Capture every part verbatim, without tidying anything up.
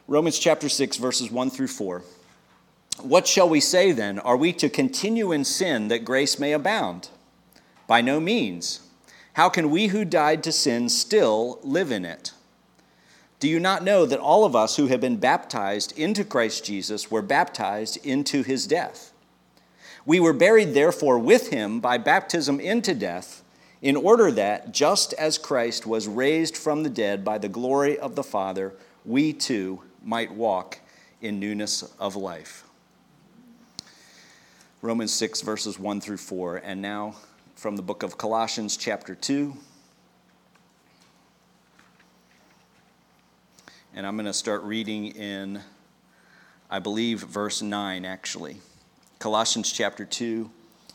Romans chapter six, verses one through four. What shall we say then? Are we to continue in sin that grace may abound? By no means. How can we who died to sin still live in it? Do you not know that all of us who have been baptized into Christ Jesus were baptized into his death? We were buried therefore with him by baptism into death, in order that, just as Christ was raised from the dead by the glory of the Father, we too might walk in newness of life. Romans six, verses one through four, and now from the book of Colossians chapter two. And I'm going to start reading in, I believe, verse nine, actually. Colossians chapter two,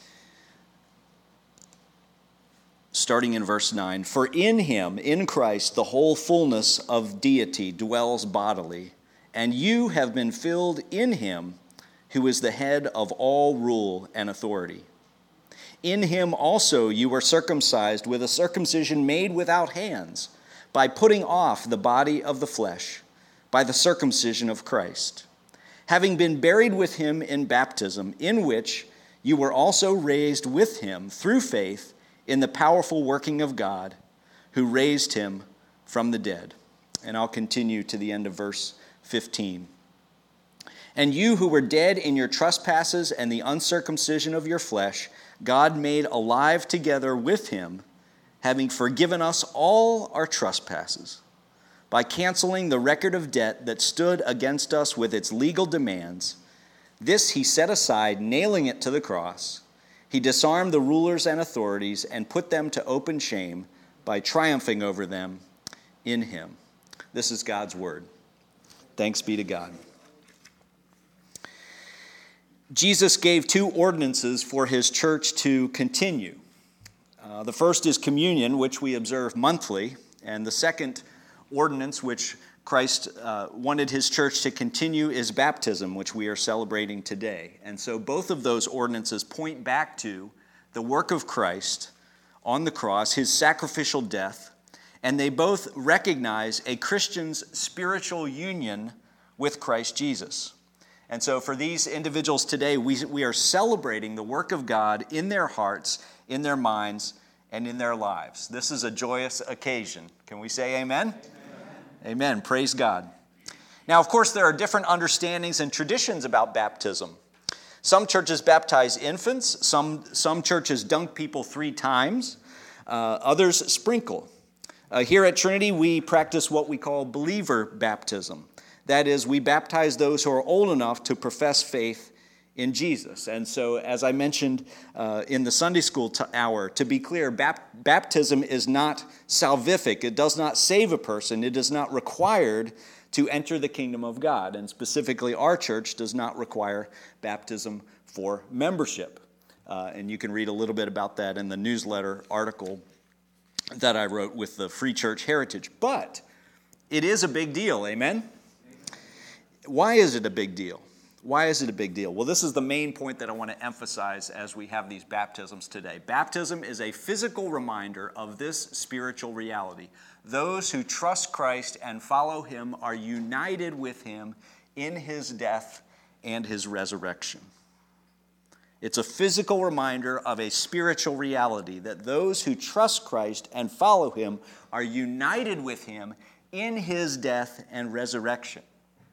starting in verse nine. For in him, in Christ, the whole fullness of deity dwells bodily, and you have been filled in him, who is the head of all rule and authority. In him also you were circumcised with a circumcision made without hands, by putting off the body of the flesh, by the circumcision of Christ, having been buried with him in baptism, in which you were also raised with him through faith in the powerful working of God, who raised him from the dead. And I'll continue to the end of verse fifteen. And you who were dead in your trespasses and the uncircumcision of your flesh, God made alive together with him, having forgiven us all our trespasses, by canceling the record of debt that stood against us with its legal demands. This he set aside, nailing it to the cross. He disarmed the rulers and authorities and put them to open shame by triumphing over them in him. This is God's word. Thanks be to God. Jesus gave two ordinances for his church to continue. Uh, the first is communion, which we observe monthly, and the second ordinance, which Christ uh, wanted his church to continue, is baptism, which we are celebrating today. And so both of those ordinances point back to the work of Christ on the cross, his sacrificial death, and they both recognize a Christian's spiritual union with Christ Jesus. And so for these individuals today, we, we are celebrating the work of God in their hearts, in their minds, and in their lives. This is a joyous occasion. Can we say amen? Amen. Amen. Praise God. Now, of course, there are different understandings and traditions about baptism. Some churches baptize infants. Some, some churches dunk people three times. Uh, others sprinkle. Uh, here at Trinity, we practice what we call believer baptism. That is, we baptize those who are old enough to profess faith in Jesus. And so, as I mentioned uh, in the Sunday school t- hour, to be clear, bap- baptism is not salvific. It does not save a person. It is not required to enter the kingdom of God. And specifically, our church does not require baptism for membership. Uh, and you can read a little bit about that in the newsletter article that I wrote with the Free Church Heritage. But it is a big deal, amen? Why is it a big deal? Why is it a big deal? Well, this is the main point that I want to emphasize as we have these baptisms today. Baptism is a physical reminder of this spiritual reality. Those who trust Christ and follow him are united with him in his death and his resurrection. It's a physical reminder of a spiritual reality that those who trust Christ and follow him are united with him in his death and resurrection.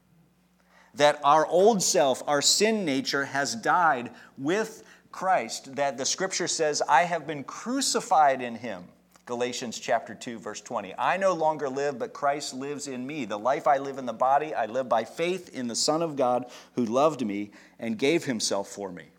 That our old self, our sin nature, has died with Christ. That the scripture says, I have been crucified in him. Galatians chapter two, verse twenty. I no longer live, but Christ lives in me. The life I live in the body, I live by faith in the Son of God who loved me and gave himself for me.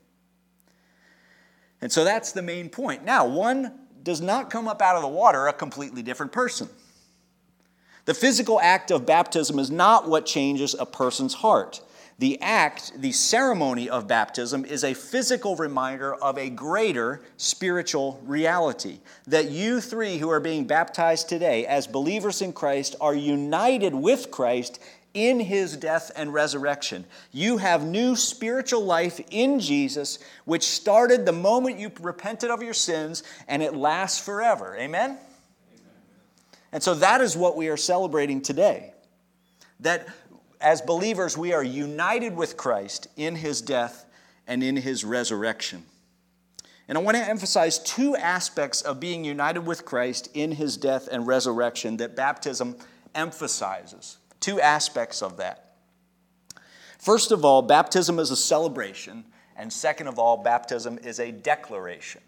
And so that's the main point. Now, one does not come up out of the water a completely different person. The physical act of baptism is not what changes a person's heart. The act, the ceremony of baptism, is a physical reminder of a greater spiritual reality. That you three who are being baptized today as believers in Christ are united with Christ in his death and resurrection. You have new spiritual life in Jesus, which started the moment you repented of your sins, and it lasts forever. Amen? And so that is what we are celebrating today. That as believers, we are united with Christ in his death and in his resurrection. And I want to emphasize two aspects of being united with Christ in his death and resurrection that baptism emphasizes. Two aspects of that. First of all, baptism is a celebration, and second of all, baptism is a declaration.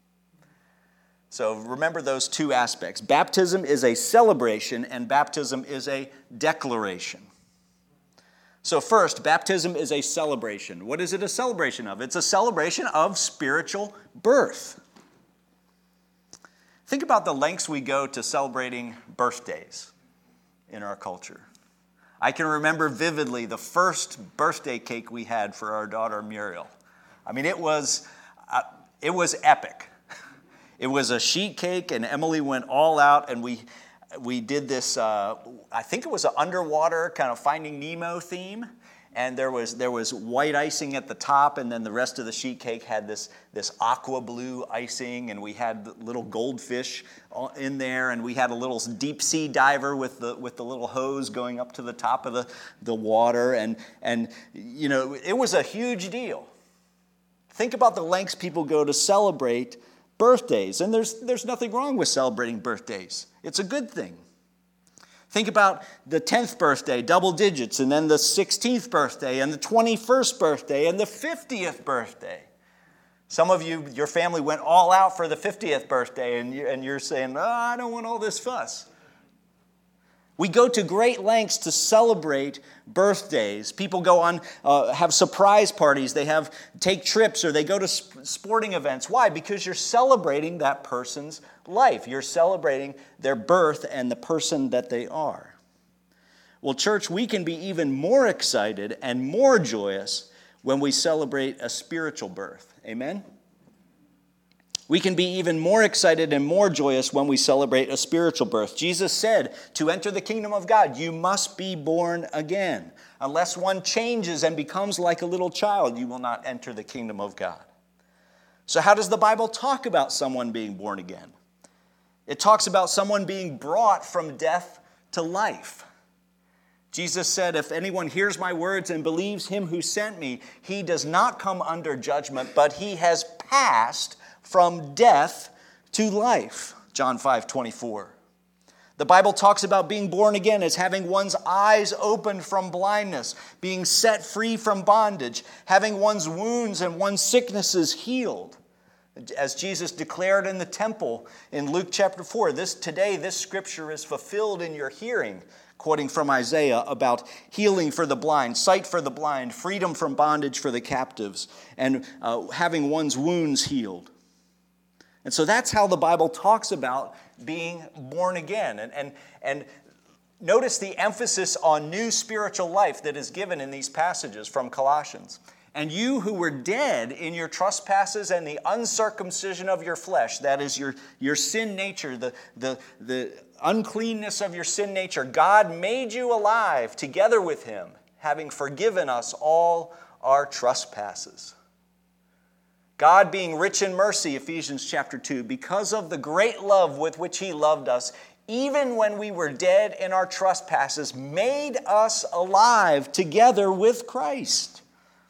So remember those two aspects. Baptism is a celebration, and baptism is a declaration. So first, baptism is a celebration. What is it a celebration of? It's a celebration of spiritual birth. Think about the lengths we go to celebrating birthdays in our culture. I can remember vividly the first birthday cake we had for our daughter Muriel. I mean, it was, uh, it was epic. It was a sheet cake, and Emily went all out, and we we did this, uh, I think it was an underwater kind of Finding Nemo theme, and there was there was white icing at the top, and then the rest of the sheet cake had this, this aqua blue icing, and we had little goldfish in there, and we had a little deep sea diver with the with the little hose going up to the top of the, the water, and, and you know, it was a huge deal. Think about the lengths people go to celebrate birthdays, and there's there's nothing wrong with celebrating birthdays. It's a good thing. Think about the tenth birthday, double digits, and then the sixteenth birthday, and the twenty-first birthday, and the fiftieth birthday. Some of you, your family went all out for the fiftieth birthday, and, you, and you're saying, oh, I don't want all this fuss. We go to great lengths to celebrate birthdays. People go on, uh, have surprise parties. They have take trips, or they go to sp- sporting events. Why? Because you're celebrating that person's life. You're celebrating their birth and the person that they are. Well, church, we can be even more excited and more joyous when we celebrate a spiritual birth. Amen? We can be even more excited and more joyous when we celebrate a spiritual birth. Jesus said, to enter the kingdom of God, you must be born again. Unless one changes and becomes like a little child, you will not enter the kingdom of God. So how does the Bible talk about someone being born again? It talks about someone being brought from death to life. Jesus said, if anyone hears my words and believes him who sent me, he does not come under judgment, but he has passed from death to life. John five twenty-four. The Bible talks about being born again as having one's eyes opened from blindness, being set free from bondage, having one's wounds and one's sicknesses healed. As Jesus declared in the temple in Luke chapter four, this today this scripture is fulfilled in your hearing, quoting from Isaiah about healing for the blind, sight for the blind, freedom from bondage for the captives, and uh, having one's wounds healed. And so that's how the Bible talks about being born again. And, and, and notice the emphasis on new spiritual life that is given in these passages from Colossians. And you who were dead in your trespasses and the uncircumcision of your flesh, that is your, your sin nature, the, the, the uncleanness of your sin nature, God made you alive together with him, having forgiven us all our trespasses. God being rich in mercy, Ephesians chapter two, because of the great love with which he loved us, even when we were dead in our trespasses, made us alive together with Christ.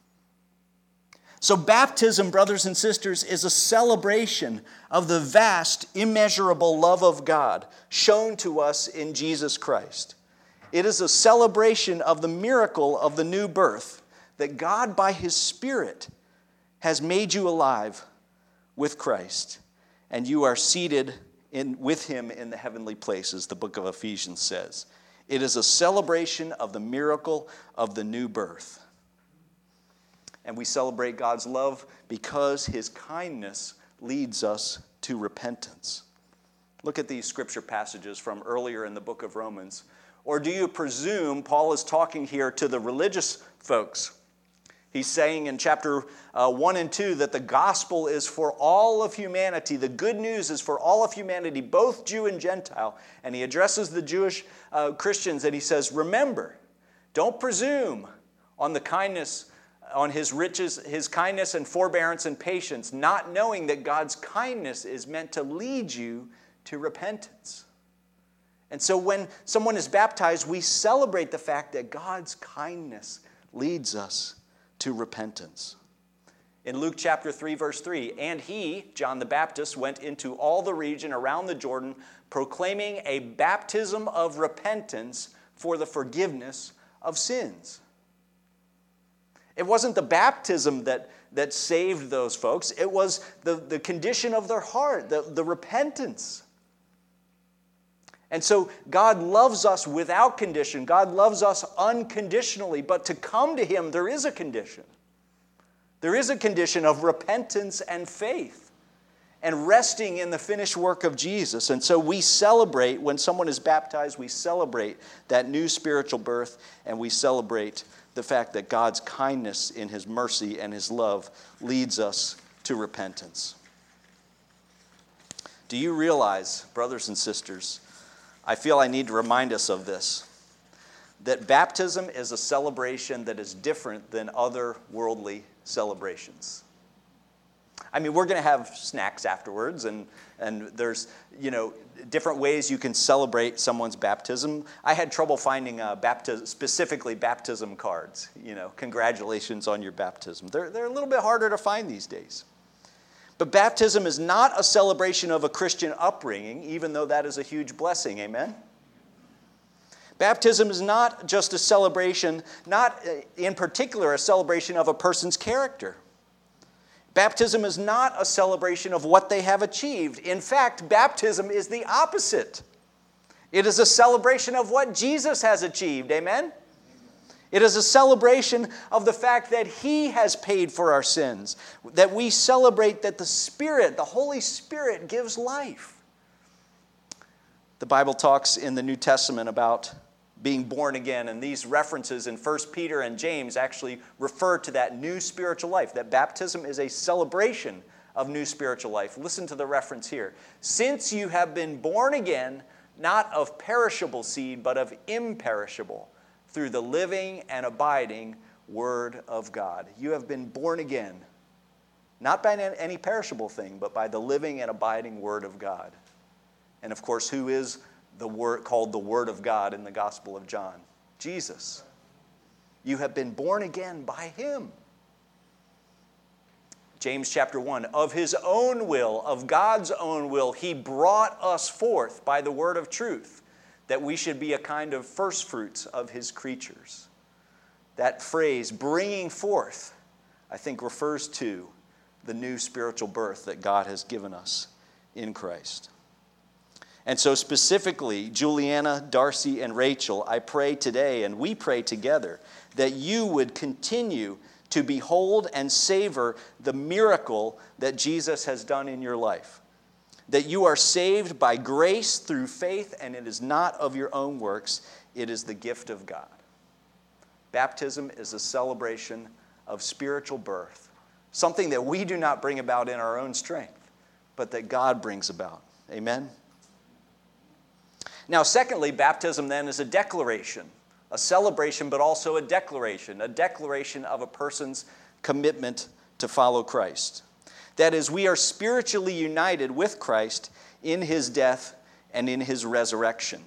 So baptism, brothers and sisters, is a celebration of the vast, immeasurable love of God shown to us in Jesus Christ. It is a celebration of the miracle of the new birth, that God by his Spirit has made you alive with Christ, and you are seated in, with him in the heavenly places, the book of Ephesians says. It is a celebration of the miracle of the new birth. And we celebrate God's love because his kindness leads us to repentance. Look at these scripture passages from earlier in the book of Romans. Or do you presume Paul is talking here to the religious folks? He's saying in chapter uh, one and two that the gospel is for all of humanity. The good news is for all of humanity, both Jew and Gentile. And he addresses the Jewish uh, Christians and he says, remember, don't presume on the kindness, on his riches, his kindness and forbearance and patience, not knowing that God's kindness is meant to lead you to repentance. And so when someone is baptized, we celebrate the fact that God's kindness leads us to repentance. In Luke chapter three, verse three, and he, John the Baptist, went into all the region around the Jordan, proclaiming a baptism of repentance for the forgiveness of sins. It wasn't the baptism that, that saved those folks. It was the, the condition of their heart, the, the repentance. And so God loves us without condition. God loves us unconditionally. But to come to Him, there is a condition. There is a condition of repentance and faith and resting in the finished work of Jesus. And so we celebrate, when someone is baptized, we celebrate that new spiritual birth, and we celebrate the fact that God's kindness in His mercy and His love leads us to repentance. Do you realize, brothers and sisters, I feel I need to remind us of this, that baptism is a celebration that is different than other worldly celebrations. I mean, we're going to have snacks afterwards, and, and there's, you know, different ways you can celebrate someone's baptism. I had trouble finding uh, baptism, specifically baptism cards. You know, congratulations on your baptism. They're, they're a little bit harder to find these days. But baptism is not a celebration of a Christian upbringing, even though that is a huge blessing. Amen? Baptism is not just a celebration, not in particular a celebration of a person's character. Baptism is not a celebration of what they have achieved. In fact, baptism is the opposite. It is a celebration of what Jesus has achieved. Amen? It is a celebration of the fact that He has paid for our sins, that we celebrate that the Spirit, the Holy Spirit, gives life. The Bible talks in the New Testament about being born again, and these references in First Peter and James actually refer to that new spiritual life, that baptism is a celebration of new spiritual life. Listen to the reference here. Since you have been born again, not of perishable seed, but of imperishable, through the living and abiding Word of God. You have been born again, not by any perishable thing, but by the living and abiding Word of God. And of course, who is the word called the Word of God in the Gospel of John? Jesus. You have been born again by Him. James chapter one, of His own will, of God's own will, He brought us forth by the word of truth, that we should be a kind of first fruits of His creatures. That phrase, bringing forth, I think refers to the new spiritual birth that God has given us in Christ. And so specifically, Juliana, Darcy, and Rachel, I pray today, and we pray together, that you would continue to behold and savor the miracle that Jesus has done in your life. That you are saved by grace through faith, and it is not of your own works, it is the gift of God. Baptism is a celebration of spiritual birth, something that we do not bring about in our own strength, but that God brings about. Amen? Now, secondly, baptism then is a declaration, a celebration, but also a declaration, a declaration of a person's commitment to follow Christ. That is, we are spiritually united with Christ in His death and in His resurrection.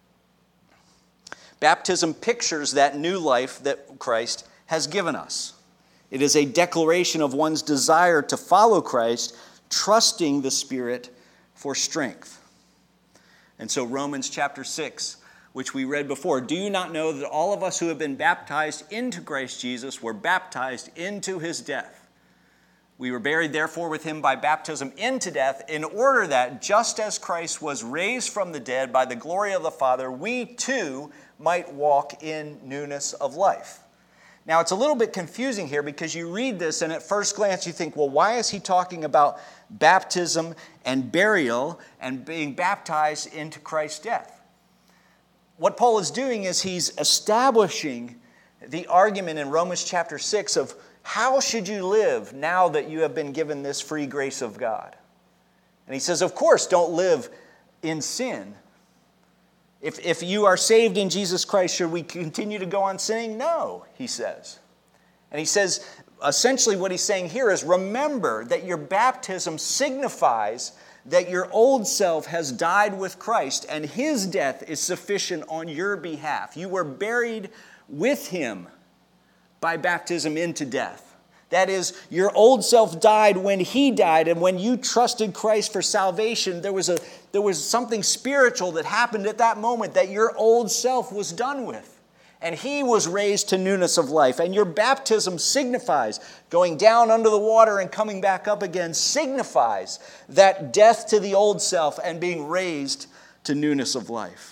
Baptism pictures that new life that Christ has given us. It is a declaration of one's desire to follow Christ, trusting the Spirit for strength. And so Romans chapter six, which we read before, do you not know that all of us who have been baptized into Christ Jesus were baptized into His death? We were buried therefore with Him by baptism into death, in order that just as Christ was raised from the dead by the glory of the Father, we too might walk in newness of life. Now, it's a little bit confusing here because you read this and at first glance you think, well, why is he talking about baptism and burial and being baptized into Christ's death? What Paul is doing is he's establishing the argument in Romans chapter six of how should you live now that you have been given this free grace of God? And he says, of course, don't live in sin. If, if you are saved in Jesus Christ, should we continue to go on sinning? No, he says. And he says, essentially what he's saying here is remember that your baptism signifies that your old self has died with Christ, and his death is sufficient on your behalf. You were buried with him by baptism into death. That is, your old self died when he died, and when you trusted Christ for salvation, there was a there was something spiritual that happened at that moment that your old self was done with. And he was raised to newness of life. And your baptism signifies, going down under the water and coming back up again, signifies that death to the old self and being raised to newness of life.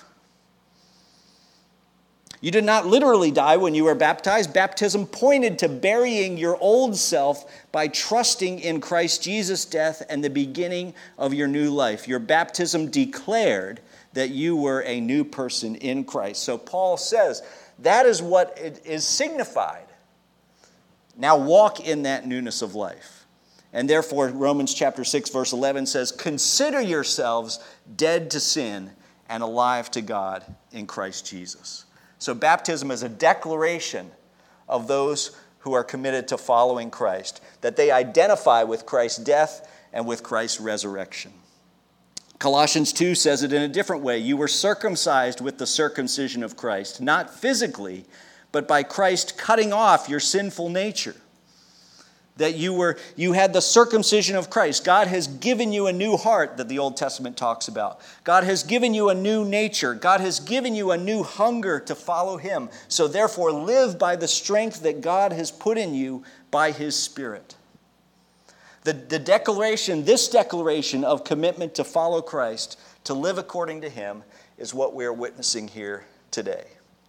You did not literally die when you were baptized. Baptism pointed to burying your old self by trusting in Christ Jesus' death and the beginning of your new life. Your baptism declared that you were a new person in Christ. So Paul says that is what it is signified. Now walk in that newness of life. And therefore, Romans chapter six, verse eleven says, "Consider yourselves dead to sin and alive to God in Christ Jesus." So baptism is a declaration of those who are committed to following Christ, that they identify with Christ's death and with Christ's resurrection. Colossians two says it in a different way. You were circumcised with the circumcision of Christ, not physically, but by Christ cutting off your sinful nature. That you were, you had the circumcision of Christ. God has given you a new heart that the Old Testament talks about. God has given you a new nature. God has given you a new hunger to follow him. So therefore, live by the strength that God has put in you by his Spirit. The, the declaration, this declaration of commitment to follow Christ, to live according to him, is what we are witnessing here today.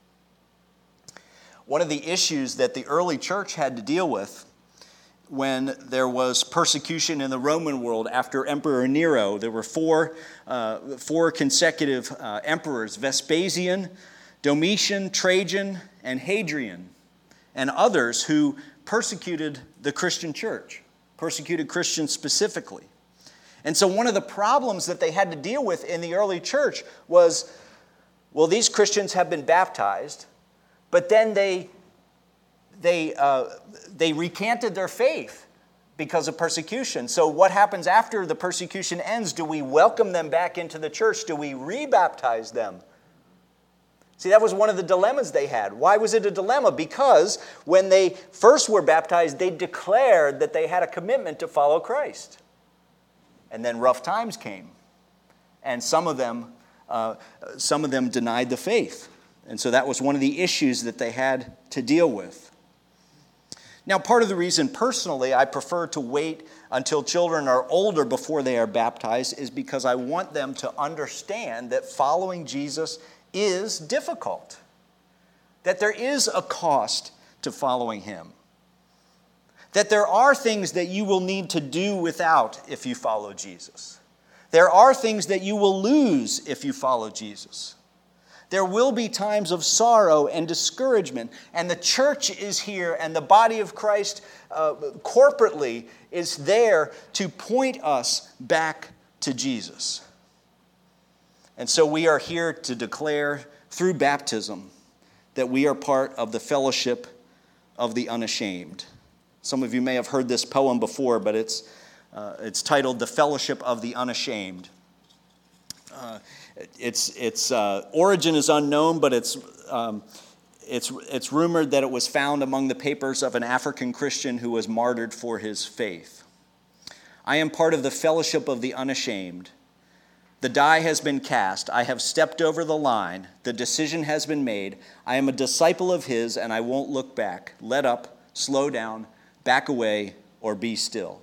One of the issues that the early church had to deal with when there was persecution in the Roman world after Emperor Nero. There were four, uh, four consecutive uh, emperors, Vespasian, Domitian, Trajan, and Hadrian, and others who persecuted the Christian church, persecuted Christians specifically. And so one of the problems that they had to deal with in the early church was, well, these Christians have been baptized, but then they They, uh, they recanted their faith because of persecution. So what happens after the persecution ends? Do we welcome them back into the church? Do we rebaptize them? See, that was one of the dilemmas they had. Why was it a dilemma? Because when they first were baptized, they declared that they had a commitment to follow Christ. And then rough times came. And some of them, uh, some of them denied the faith. And so that was one of the issues that they had to deal with. Now, part of the reason personally I prefer to wait until children are older before they are baptized is because I want them to understand that following Jesus is difficult, that there is a cost to following him, that there are things that you will need to do without if you follow Jesus. There are things that you will lose if you follow Jesus. There will be times of sorrow and discouragement, and the church is here, and the body of Christ uh, corporately is there to point us back to Jesus. And so we are here to declare through baptism that we are part of the fellowship of the unashamed. Some of you may have heard this poem before, but it's, uh, it's titled The Fellowship of the Unashamed. Uh, Its its uh, origin is unknown, but it's um, it's it's rumored that it was found among the papers of an African Christian who was martyred for his faith. I am part of the fellowship of the unashamed. The die has been cast. I have stepped over the line. The decision has been made. I am a disciple of his, and I won't look back. Let up, slow down, back away, or be still.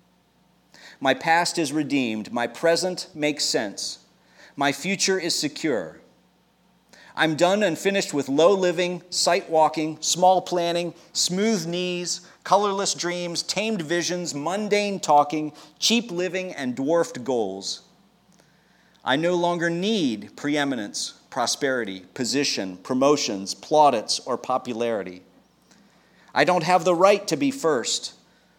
My past is redeemed. My present makes sense. My future is secure. I'm done and finished with low living, sight walking, small planning, smooth knees, colorless dreams, tamed visions, mundane talking, cheap living, and dwarfed goals. I no longer need preeminence, prosperity, position, promotions, plaudits, or popularity. I don't have the right to be first.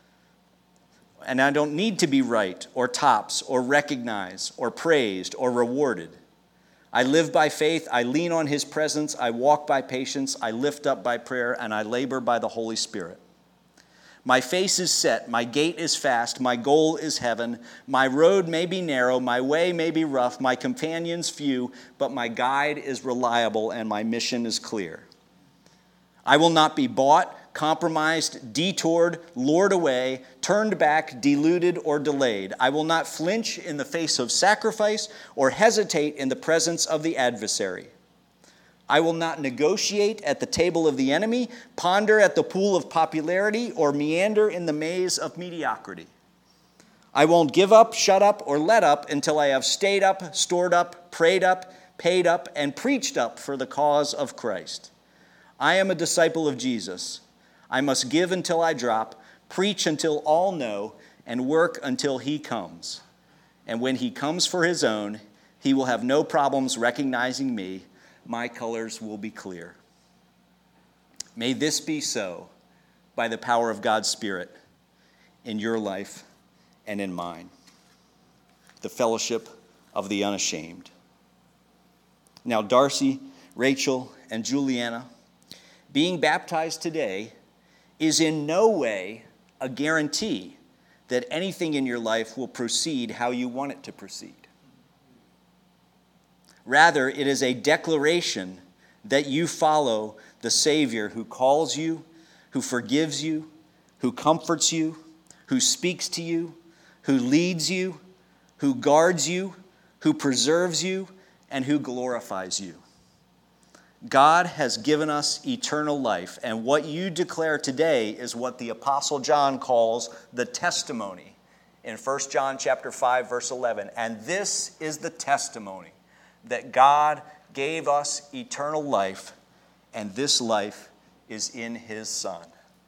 And I don't need to be right or tops or recognized or praised or rewarded. I live by faith. I lean on his presence. I walk by patience. I lift up by prayer. And I labor by the Holy Spirit. My face is set, my gait is fast, my goal is heaven. My road may be narrow, my way may be rough, my companions few, but my guide is reliable and my mission is clear. I will not be bought, compromised, detoured, lured away, turned back, deluded, or delayed. I will not flinch in the face of sacrifice or hesitate in the presence of the adversary. I will not negotiate at the table of the enemy, ponder at the pool of popularity, or meander in the maze of mediocrity. I won't give up, shut up, or let up until I have stayed up, stored up, prayed up, paid up, and preached up for the cause of Christ. I am a disciple of Jesus. I must give until I drop, preach until all know, and work until he comes. And when he comes for his own, he will have no problems recognizing me. My colors will be clear. May this be so by the power of God's Spirit in your life and in mine. The fellowship of the unashamed. Now, Darcy, Rachel, and Juliana, being baptized today is in no way a guarantee that anything in your life will proceed how you want it to proceed. Rather, it is a declaration that you follow the Savior who calls you, who forgives you, who comforts you, who speaks to you, who leads you, who guards you, who preserves you, and who glorifies you. God has given us eternal life, and what you declare today is what the Apostle John calls the testimony in First John chapter five, verse eleven. And this is the testimony, that God gave us eternal life, and this life is in his Son.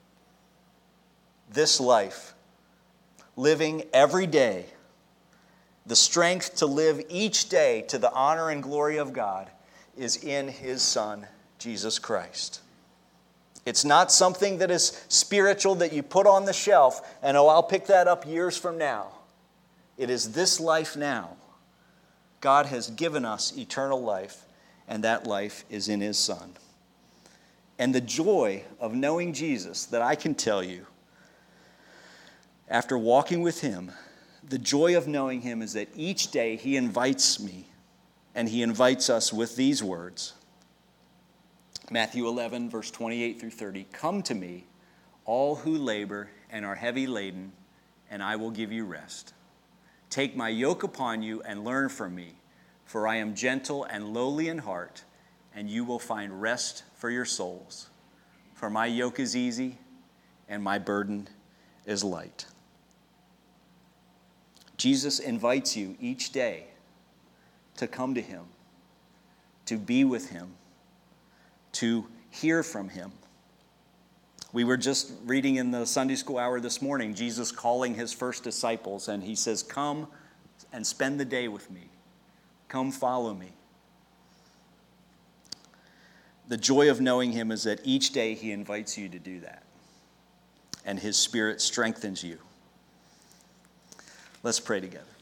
This life, living every day, the strength to live each day to the honor and glory of God, is in his Son, Jesus Christ. It's not something that is spiritual that you put on the shelf and, oh, I'll pick that up years from now. It is this life now. God has given us eternal life, and that life is in his Son. And the joy of knowing Jesus that I can tell you, after walking with him, the joy of knowing him is that each day he invites me, and he invites us with these words. Matthew eleven, verse twenty-eight through thirty, "Come to me, all who labor and are heavy laden, and I will give you rest. Take my yoke upon you and learn from me, for I am gentle and lowly in heart, and you will find rest for your souls. For my yoke is easy, and my burden is light." Jesus invites you each day to come to him, to be with him, to hear from him. We were just reading in the Sunday school hour this morning, Jesus calling his first disciples, and he says, "Come and spend the day with me. Come follow me." The joy of knowing him is that each day he invites you to do that, and his Spirit strengthens you. Let's pray together.